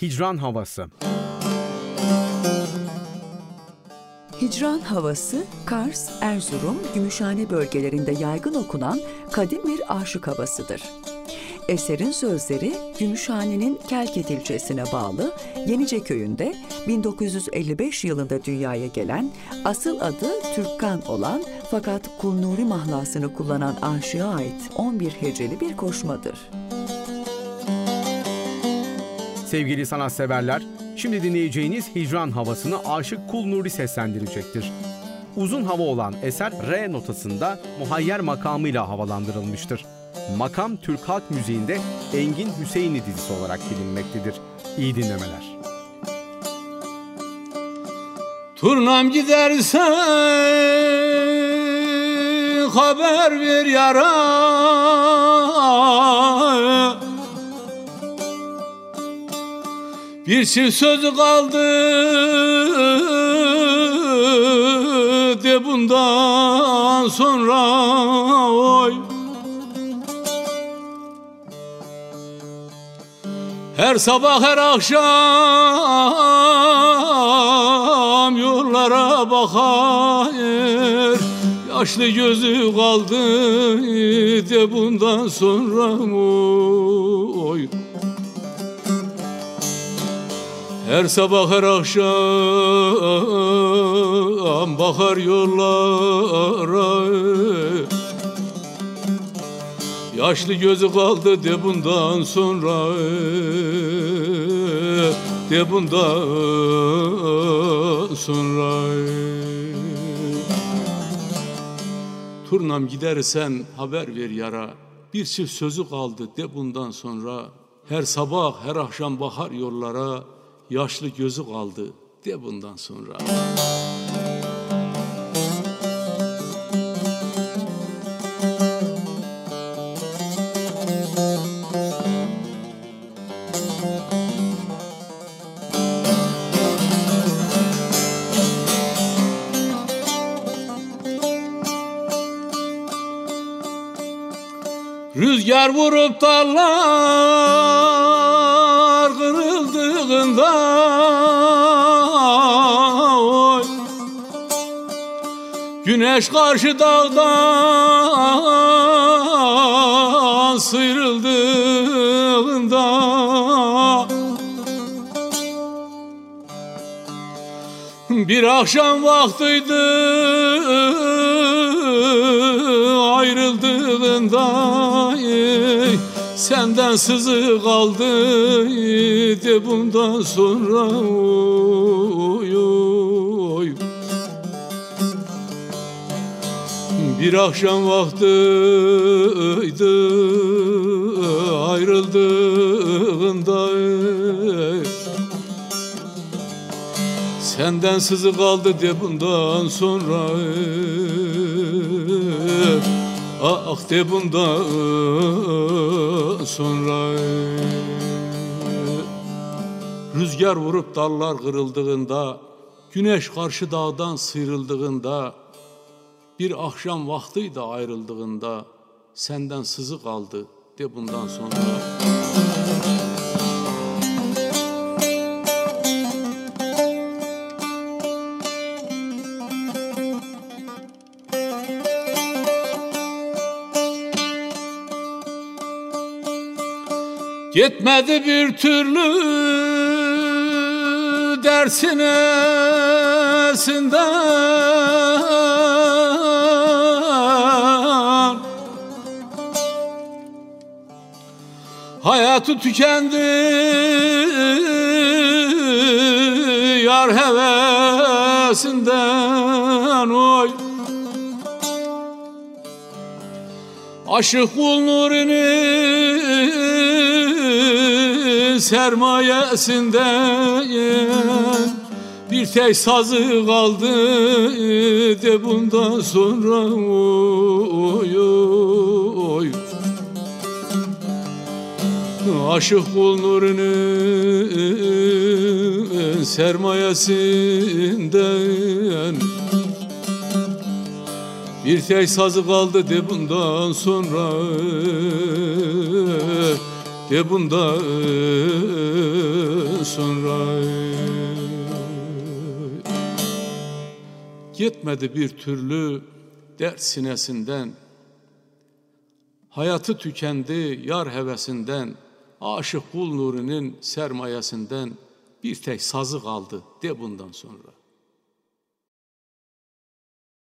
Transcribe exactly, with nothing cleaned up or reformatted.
Hicran havası. Hicran havası, Kars, Erzurum, Gümüşhane bölgelerinde yaygın okunan kadim bir aşık havasıdır. Eserin sözleri Gümüşhane'nin Kelket ilçesine bağlı Yenice köyünde bin dokuz yüz elli beş yılında dünyaya gelen, asıl adı Türkkan olan fakat Kulnuri mahlasını kullanan aşığa ait on bir heceli bir koşmadır. Sevgili sanatseverler, şimdi dinleyeceğiniz Hicran havasını Aşık Kulnuri seslendirecektir. Uzun hava olan eser re notasında muhayyer makamıyla havalandırılmıştır. Makam Türk halk müziğinde Engin Hüseyinli dizisi olarak bilinmektedir. İyi dinlemeler. Turnam giderse haber ver yara, bir çift sözü kaldı de bundan sonra oy. Her sabah her akşam yollara bakar, yaşlı gözü kaldı de bundan sonra oy. Her sabah her akşam bakar yollara, yaşlı gözü kaldı de bundan sonra, de bundan sonra. Turnam gidersen haber ver yara, bir çift sözü kaldı de bundan sonra. Her sabah her akşam bakar yollara, yaşlı gözü kaldı de bundan sonra. Rüzgar vurup dallar kırıldığında oy, güneş karşı dağdan sıyrıldığında, bir akşam vaktiydi ayrıldığında, senden sızı kaldı de bundan sonra oy, oy. Bir akşam vaktiydi ayrıldığında, senden sızı kaldı de bundan sonra, ah de bundan sonra. Rüzgar vurup dallar kırıldığında, güneş karşı dağdan sıyrıldığında, bir akşam vaktiydi ayrıldığında, senden sızı kaldı de bundan sonra. Gitmedi bir türlü dersinesinden, hayatı tükendi yar hevesinden oy. Aşık Kulnuri'nin sermayesinden bir tek sazı kaldı de bundan sonra oy, oy. Aşık Kulnuri'nin sermayesinden bir tek sazı kaldı de bundan sonra, de bundan sonra. Gitmedi bir türlü dert sinesinden. Hayatı tükendi yar hevesinden. Aşık kul nurinin sermayesinden bir tek sazı kaldı de bundan sonra.